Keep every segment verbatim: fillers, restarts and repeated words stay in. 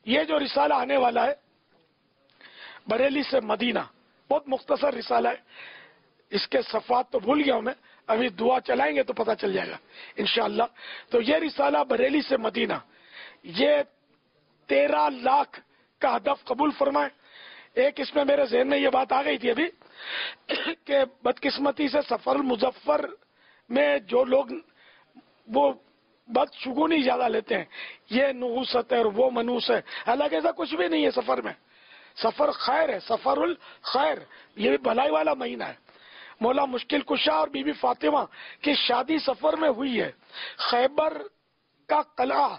یہ جو رسالہ آنے والا ہے بریلی سے مدینہ، بہت مختصر رسالہ ہے، اس کے صفحات تو بھول گیا ہوں میں، ابھی دعا چلائیں گے تو پتہ چل جائے گا انشاءاللہ۔ تو یہ رسالہ بریلی سے مدینہ، یہ تیرہ لاکھ کا ہدف قبول فرمائے۔ ایک اس میں میرے ذہن میں یہ بات آ گئی تھی ابھی کہ بدقسمتی سے سفر المظفر میں جو لوگ وہ بدشگونی زیادہ لیتے ہیں، یہ نحوست ہے اور وہ منوس ہے، حالانکہ ایسا کچھ بھی نہیں ہے سفر میں۔ سفر خیر ہے، سفر الخیر، یہ بھی بھلائی والا مہینہ ہے۔ مولا مشکل کشا اور بی بی فاطمہ کی شادی سفر میں ہوئی ہے۔ خیبر کا قلعہ،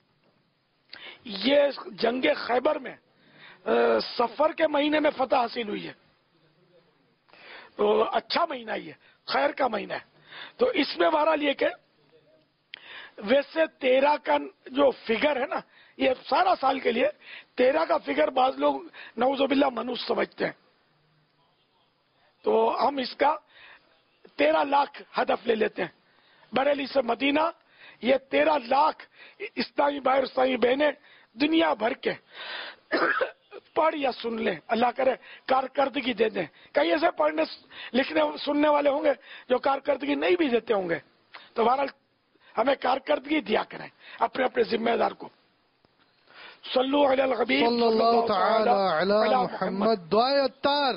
یہ جنگ خیبر میں سفر کے مہینے میں فتح حاصل ہوئی ہے، تو اچھا مہینہ یہ خیر کا مہینہ ہے۔ تو اس میں بہرحال یہ کہ ویسے تیرہ کا جو فگر ہے نا، یہ سارا سال کے لیے تیرہ کا فگر بعض لوگ نعوذ باللہ منوس سمجھتے ہیں، تو ہم اس کا تیرہ لاکھ ہدف لے لیتے ہیں۔ بریلی سے مدینہ، یہ تیرہ لاکھ اسلامی بھائی اور اسلامی بہنیں دنیا بھر کے پڑھ یا سن لیں، اللہ کرے کارکردگی دے دیں۔ کئی ایسے پڑھنے لکھنے سننے والے ہوں گے جو کارکردگی نہیں بھی دیتے ہوں گے، تو بہرحال ہمیں کارکردگی دیا کریں اپنے اپنے ذمہ دار کو۔ صلو علی الحبیب صلی اللہ تعالی علی محمد۔ دعائے اتار،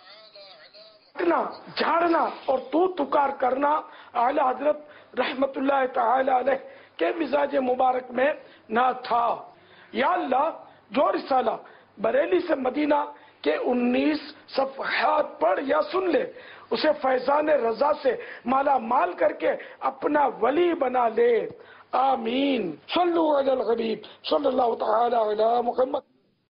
جھاڑنا اور تو تکار کرنا اعلی حضرت رحمت اللہ تعالی علیہ کے مزاج مبارک میں نہ تھا۔ یا اللہ، جو رسالہ بریلی سے مدینہ کے انیس صفحات پڑھ یا سن لے، اسے فیضان رضا سے مالا مال کر کے اپنا ولی بنا لے، آمین۔ صلو علی الحبیب صلی اللہ تعالی علی محمد۔